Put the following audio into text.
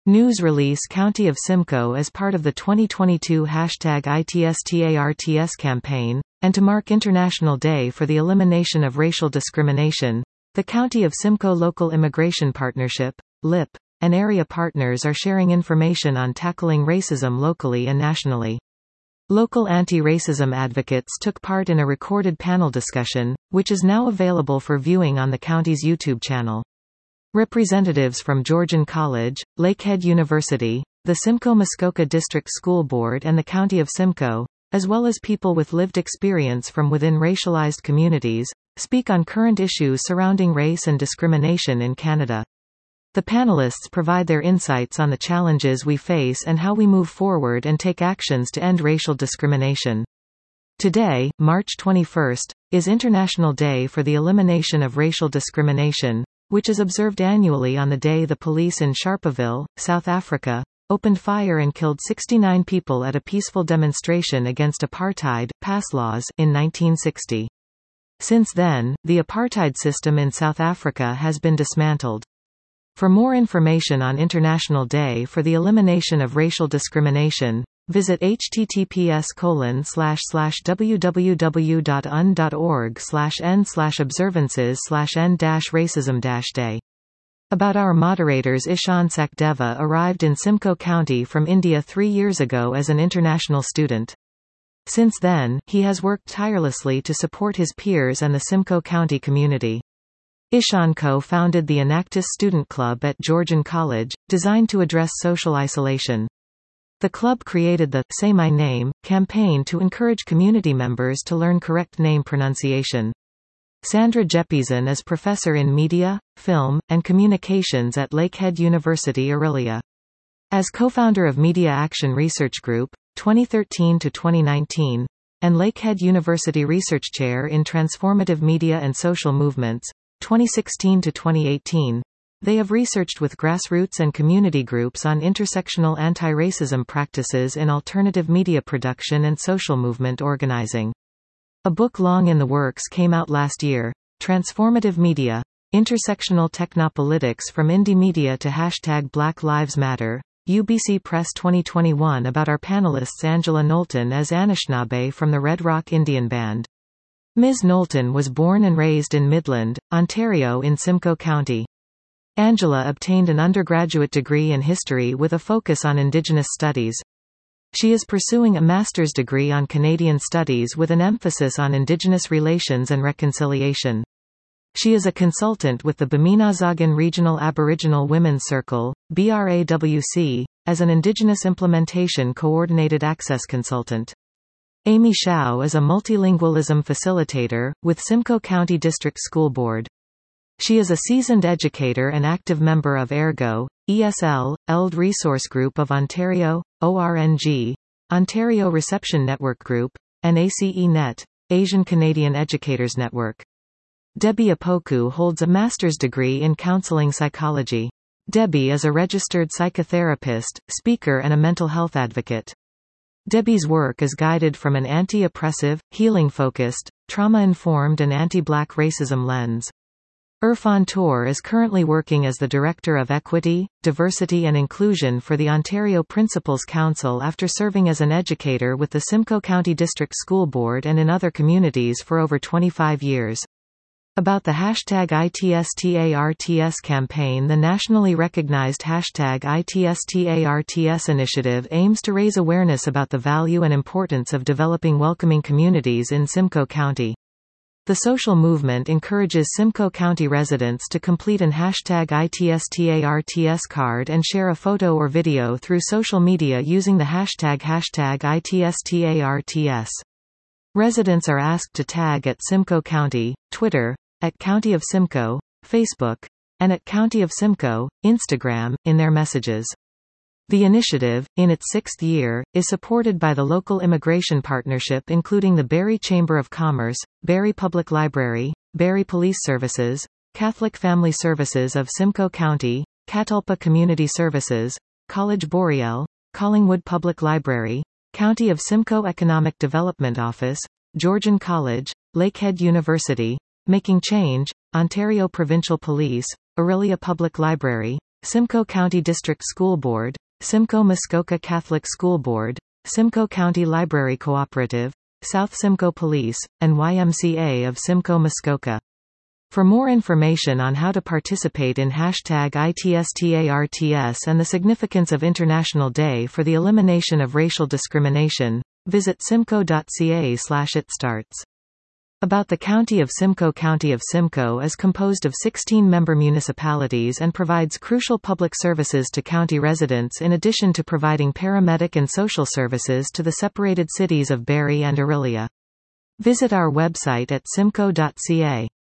News release County of Simcoe as part of the 2022 #ITSTARTS campaign, and to mark International Day for the Elimination of Racial Discrimination, the County of Simcoe Local Immigration Partnership, LIP, and area partners are sharing information on tackling racism locally and nationally. Local anti-racism advocates took part in a recorded panel discussion, which is now available for viewing on the county's YouTube channel. Representatives from Georgian College, Lakehead University, the Simcoe-Muskoka District School Board and the County of Simcoe, as well as people with lived experience from within racialized communities, speak on current issues surrounding race and discrimination in Canada. The panelists provide their insights on the challenges we face and how we move forward and take actions to end racial discrimination. Today, March 21, is International Day for the Elimination of Racial Discrimination, which is observed annually on the day the police in Sharpeville, South Africa, opened fire and killed 69 people at a peaceful demonstration against apartheid pass laws in 1960. Since then, the apartheid system in South Africa has been dismantled. For more information on International Day for the Elimination of Racial Discrimination, visit https://www.un.org/n/observances/n-racism-day. About our moderators. Ishan Sakdeva arrived in Simcoe County from India 3 years ago as an international student. Since then, he has worked tirelessly to support his peers and the Simcoe County community. Ishan co-founded the Enactus Student Club at Georgian College, designed to address social isolation. The club created the Say My Name campaign to encourage community members to learn correct name pronunciation. Sandra Jeppesen is professor in media, film, and communications at Lakehead University Aurelia. As co-founder of Media Action Research Group, 2013 to 2019, and Lakehead University Research Chair in Transformative Media and Social Movements, 2016 to 2018, they have researched with grassroots and community groups on intersectional anti-racism practices in alternative media production and social movement organizing. A book long in the works came out last year, Transformative Media, Intersectional Technopolitics from Indie Media to #Black Lives Matter, UBC Press 2021. About our panelists. Angela Knowlton as Anishinaabe from the Red Rock Indian Band. Ms. Knowlton was born and raised in Midland, Ontario in Simcoe County. Angela obtained an undergraduate degree in history with a focus on Indigenous studies. She is pursuing a master's degree on Canadian studies with an emphasis on Indigenous relations and reconciliation. She is a consultant with the Bameenazagan Regional Aboriginal Women's Circle, BRAWC, as an Indigenous Implementation Coordinated Access Consultant. Amy Shao is a multilingualism facilitator, with Simcoe County District School Board. She is a seasoned educator and active member of ERGO, ESL, ELD Resource Group of Ontario, ORNG, Ontario Reception Network Group, and ACE-NET, Asian Canadian Educators Network. Debbie Apoku holds a master's degree in counseling psychology. Debbie is a registered psychotherapist, speaker and a mental health advocate. Debbie's work is guided from an anti-oppressive, healing-focused, trauma-informed and anti-Black racism lens. Irfan Tour is currently working as the Director of Equity, Diversity and Inclusion for the Ontario Principals Council after serving as an educator with the Simcoe County District School Board and in other communities for over 25 years. About the #ITSTARTS campaign. The nationally recognized #ITSTARTS initiative aims to raise awareness about the value and importance of developing welcoming communities in Simcoe County. The social movement encourages Simcoe County residents to complete an #ITSTARTS card and share a photo or video through social media using the #ITSTARTS. Residents are asked to tag at Simcoe County, Twitter, at County of Simcoe, Facebook, and at County of Simcoe, Instagram, in their messages. The initiative, in its 6th year, is supported by the local immigration partnership including the Barrie Chamber of Commerce, Barrie Public Library, Barrie Police Services, Catholic Family Services of Simcoe County, Catalpa Community Services, College Boreal, Collingwood Public Library, County of Simcoe Economic Development Office, Georgian College, Lakehead University, Making Change, Ontario Provincial Police, Aurelia Public Library, Simcoe County District School Board, Simcoe Muskoka Catholic School Board, Simcoe County Library Cooperative, South Simcoe Police, and YMCA of Simcoe Muskoka. For more information on how to participate in #ITSTARTS and the significance of International Day for the Elimination of Racial Discrimination, visit simcoe.ca/itstarts. About the County of Simcoe. County of Simcoe is composed of 16 member municipalities and provides crucial public services to county residents in addition to providing paramedic and social services to the separated cities of Barrie and Orillia. Visit our website at simcoe.ca.